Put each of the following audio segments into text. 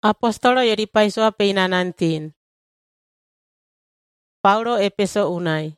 Apostolo yodi paisoa peina nantin. Paulo epeso unai.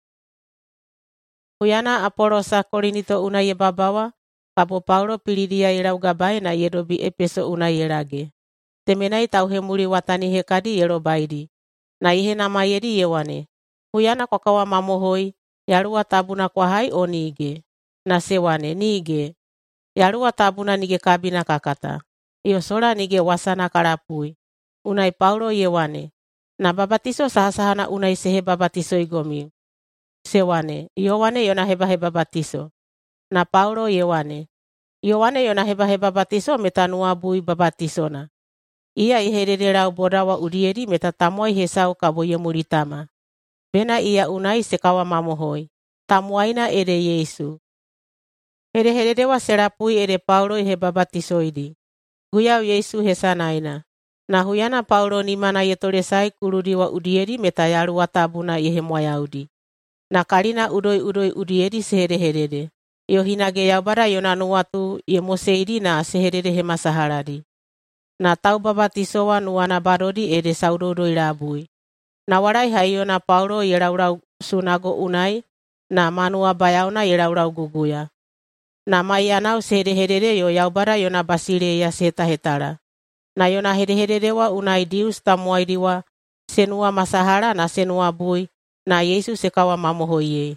Huyana apolosa korinito unai babawa, kapo Paulo pilidia yerau gabai na yedobi epeso unai yerage. Temenai tauhemuli watani hekadi yerobaidi. Na ihe nama yedi yewane. Huyana kwakawa mamohoi, yarua tabuna kwa hai o nige. Na sewane nige. Yarua tabuna nige kabina kakata. Iyo sola nige wasana karapui. Unai Paulo yewane. Na babatiso sahasahana unai sehe babatiso igomi. Sewane. Yowane yona heba babatiso. Na Paulo yewane. Yowane yona heba babatiso metanua bui babatisona. Ia ihererau bodawa urieri metatamoi hesau kabo yemuritama. Bena ia unai sekawa mamohoi. Tamuaina ere Yesu. Hereherewa serapui ere Paulo ihe babatisoidi. Guyau Yesu hesanaina. Na huyana Paulo ni mana yetoresai kurudi wa udieri metayaru watabuna yehe moyaudi. Na kalina udoi udieri sehereherere. Yo hinage yaubara yonanu watu ye moseidi na seherere masaharadi. Na tau babatisowa nuana barodi ere saudodo irabui. Na warai hayona Paulo yeraurau sunago unai na manua bayauna yeraurau guguya. Na maianau sehereherere yo yaubara yona basire ya setahetara. Na yona hereherewa unai Dius tamuairiwa senua masahara na senua bui na Yesu sekawa mamohoye.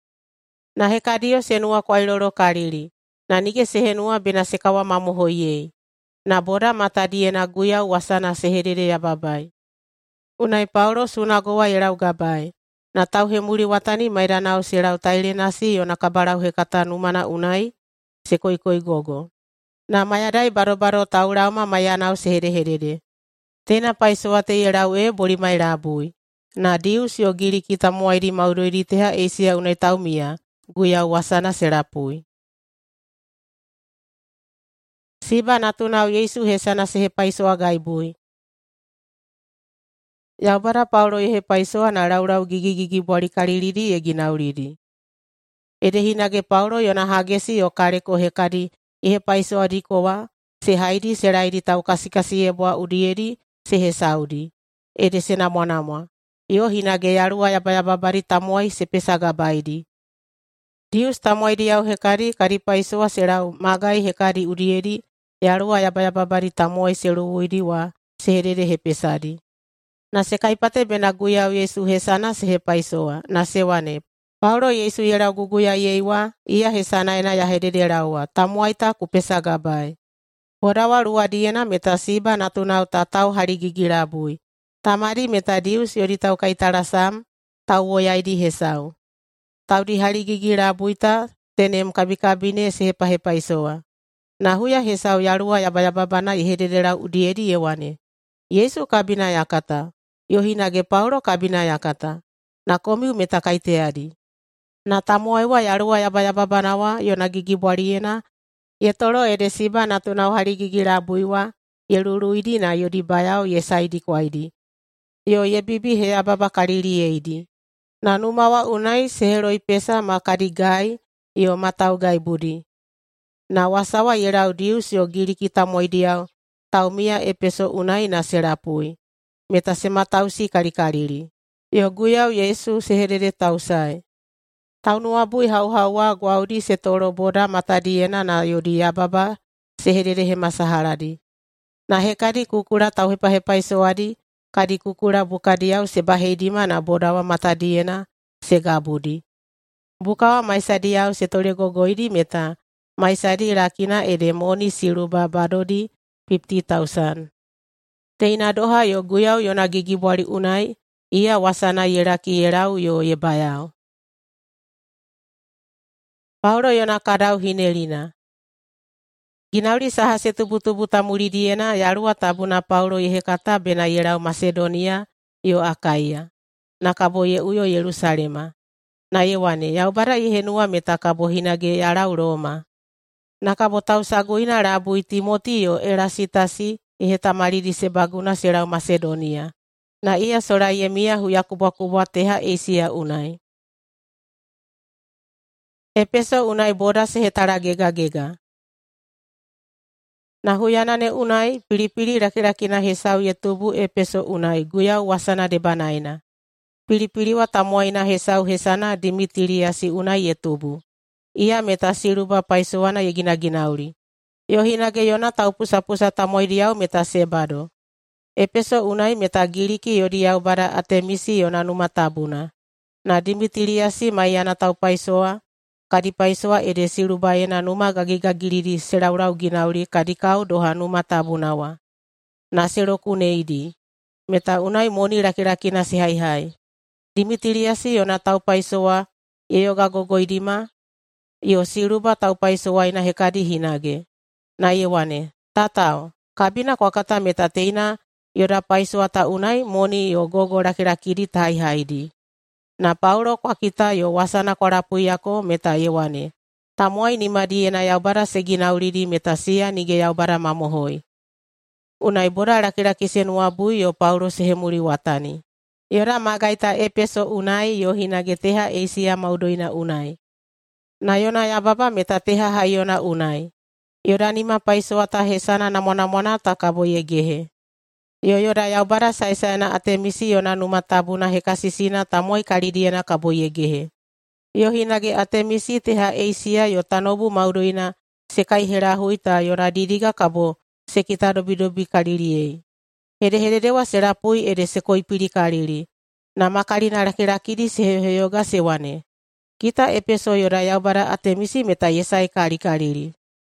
Na hekadio senua kwa iloro karili na nige sehenua bena sekawa mamohoye. Na boda matadie na guya wasana seherere ya babai. Unai Paulo sunagowa yerau gabai. Na tauhemuri watani mairanau serau tailenasi yona kabarau hekata numana unai sekoikoi gogo. Na mayadai baro taurauma mayanau sehereherere. Tena paisoate yerau bori mairabui. Na Dius yo giri kita muairi mauroiri teha Asia unai taumia, guya wasana serapui. Siba natunau Yesu hesana sehe paisoa gaibui. Yaubara Paulo yehe paisoa na raurau gigi bori kaririri ye ginauriri. Edehinage Paulo yona hagesi yo kareko hekadi ihe paisoa dikowa, se haidi seraidi tau kasikasi yeboa udieri, sehe saudi. Ede sena mwanamwa. Yo hinage yarua yabayababari tamuai sepesa gabaidi. Dius tamuaidi yau hekari kari paisoa serau magai hekari udieri, yarua yabayababari tamuai seruuidi wa seherere hepesadi. Na sekaipate bena guyau Yesu hesana sehe paisoa, na sewane. Paulo Yesu yerau guguya yeiwa, ia hesana ena yaherere raua, tamuaita kupesa gabai. Bodawa rua diena meta siba natunau tatau hari gigirabui. Tamari meta Dius yoritau kaitarasam, tau woyaidi hesau. Tau di hari gigirabuita, tenem kabikabine sehepa-hepaisoa. Na huya hesau yarua yabayababana iherere rau udieri yewane. Yesu kabina yakata. Yohinage Paulo kabina yakata. Na komiu meta kaiteadi. Na tamuaiwa yarua yabayababanawa yona gigibwariena. Yetoro edesiba natunau hari gigirabuiwa. Yeruruidi na yodibayau yesaidi kwaidi. Yo yebibi hea baba kariri eidi. Na numawa unai seheroi pesa makadigai yo matau gai budi. Na wasawa yerau Dius yo giri kita moidiau. Taumia epeso unai na serapui. Meta sematausi karikariri. Yo guyau Yesu seherere tausai. Taunua bui hau-haua guaudi setoro boda matadiena na yodi yababa seherere hemasaharadi. Na hekadi kukura tau hepa-hepaisoadi, kadi kukura bukadiau sebaheidima na bodawa matadiena segabudi. Bukawa maisadiau setore gogoidi meta, maisadi rakina edemoni siruba badodi 50,000. Teina doha yo guyau yona gigibwari unai, ia wasana yeraki yerau yo yebayau. Paulo yona kadau hinelina. Ginauri saha setubu-tubu tamuridiena yarua tabuna Paulo yehekata bena yerau Macedonia yo Akaia. Na kabo ye uyo Yerusalema. Na yewane yaubara yehenua meta kabo hinage yarau Roma. Na kabo tau saguina rabui Timoti yo Erasitasi ihetamaridi sebaguna serau Macedonia. Na ia sora yemia huya kubwa teha Asia unai. Epeso unai boda sehetara gega. Na huyanane unai pili-pili laki-laki na Hesau ye tubu Epeso unai guyau wasana debanaina. Pili-pili wa tamuaina Hesau hesana Dimitiliasi unai ye tubu. Ia meta siluba paisoana ye gina-ginauli. Yo hinage yona tau pusa-pusa tamuai diau meta sebado. Epeso unai meta Giriki yo diau bara Atemisi yona numa tabuna. Na Dimitiliasi maiana tau paisoa, kadi paisoa ede silubaena numa gagi-gagilidi selaurau ginauli kadi kau doha numa tabunawa. Na seloku neidi. Meta unai moni laki-laki na sihai-hai. Dimitiliasi yona tau paisoa ye yoga gogoidima, yo siluba tau paisoa ina hekadi hinage. Na yewane, tatao, kabina kwa kata meta teina yoda paisoa ta unai moni yo gogo laki-laki di tahai-haidi. Na Paulo kwa kita yo wasana kwa rapu yako meta yewane. Tamuai ni madiena yaubara seginaulidi meta sia nige yaubara mamohoi. Unai bora laki-laki senua bui yo Paulo sehemuli watani. Yora magaita Epeso unai yo hinage teha Asia maudoina unai. Na yona yababa meta teha hayona unai. Yora nima paisoa ta hesana namona-mona ta kabo yegehe. Yo yora yaubara saisana Atemisi yona numa tabuna hekasisina tamuai kalidiena kabo yegehe. Yo hinage Atemisi teha Asia yo tanobu maudoina sekai herahui ta yora didiga kabo sekita dobi-dobi kaliliei. Hede-hededewa serapui ede sekoi pili kalili. Na makalina laki-laki di seheyoga sewane. Kita Epeso yora yaubara Atemisi meta yesai kali-kalili.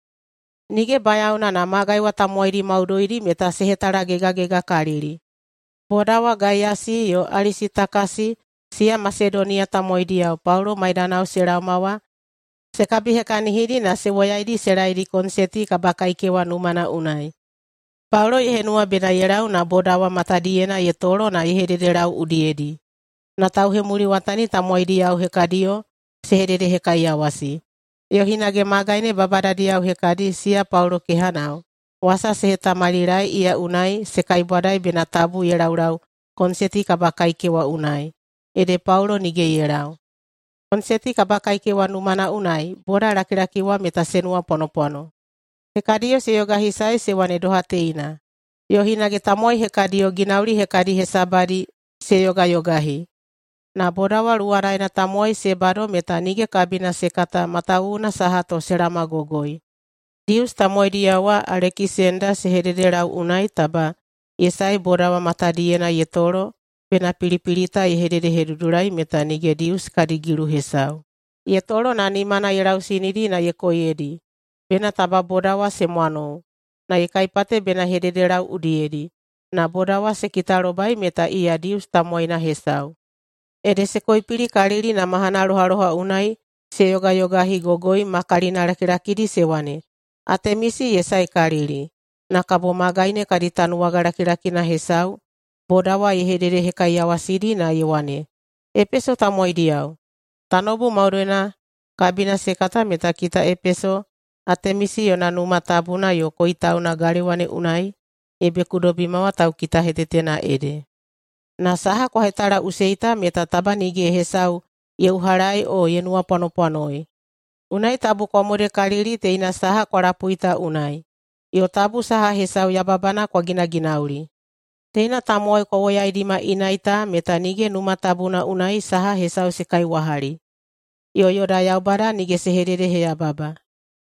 Nige bayauna na magai wa tamuaidi maudoidi meta sehetara gega-gega kalili. Bodawa Gaiasi yo Arisitakasi sia Macedonia tamuaidi yau Paulo maidanau seraumawa. Sekabi hekanihidi na sewayaidi seraidi konseti kabakaikewa numana unai. Paulo yehenua bena yerau na bodawa matadiena yetoro na yehederau udiedi. Na tau hemuli watani tamuaidi yau hekadio sehedede hekai yawasi. Yo hinage magaine babadadi yau hekadi sia Paulo kehanau. Wasa sehetamalirai ia unai sekai badai bena tabu yeraurau konseti kabakaikewa unai. Ede Paulo nige yerau. Konseti kabakaikewa numana unai bora laki-laki wa meta senua pono-pono. Hekadio seyoga hisai sewane doha teina. Yo hinage tamuai hekadio ginauli hekadi hesabadi seyoga-yogahi. Na bodawa luaraina tamuai sebado meta nige kabina sekata matauna sahato serama gogoi. Dius tamuai diawa Alekisenda sehederau unai taba yesai bodawa matadiena yetoro bena pilipilita yehedede hedudurai meta nige Dius kadigilu hesau. Yetoro na nimana yerau sinidi na yekoyedi. Bena taba bodawa semuano. Na yekaipate bena hederau udiedi. Na bodawa sekitarobai meta ia Dius tamuaina hesau. Ede sekoi pili kalili na mahana roha-roha unai seyoga-yogahi gogoi makalina laki-laki di sewane. Atemisi yesai kalili. Na kabo magaine kaditanuaga laki-laki na hesau. Bodawa yehedede hekai yawasidi na yewane. Epeso tamuai diau. Tanobu maudoina kabina sekata meta kita Epeso. Atemisi yona numa tabuna yo koitauna galewane unai. Ebe kudobimawa tau kita hetetena ede. Na saha kwa hetara useita meta taba nige hesau yeuharai o yenua pano-panoi. Unai tabu komode kalili teina saha kwa rapuita unai. Yo tabu saha hesau yababana kwa gina-ginauli. Teina tamuai kwa woyaidima inaita meta nige numa tabuna unai saha hesau sekai wahali. Yo yoda yaubara nige sehedede hea baba.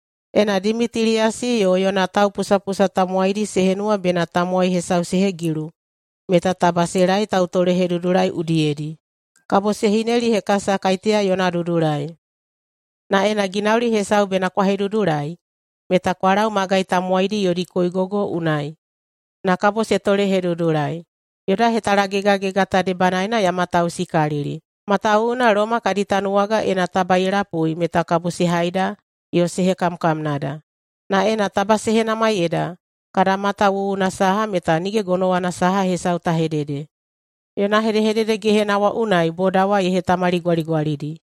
Ena Dimitiliasi yo yona tau pusa-pusa tamuaidi sehenua bena tamuai hesau sehegilu. Meta tabaserai tau tole hedudurai udiedi. Kabo sehineli hekasa kaitia yona dudurai. Na ena ginauli hesau bena kwa hedudurai. Meta kwarau magai tamuaidi yodi koigogo unai. Na kabo setole hedudurai. Yoda hetara gega-gega tade banaina ya matau sikalili. Matauna Roma kaditanuaga ena tabairapui meta kabo sehaida yo sehekam-kam nada. Na ena tabasehe namai eda. Kada mata na saha meta nige gonowana saha hesau tahedede. Yona hede-hedede gehe nawa unai bodawa yehe tamari gwali-gwalidi.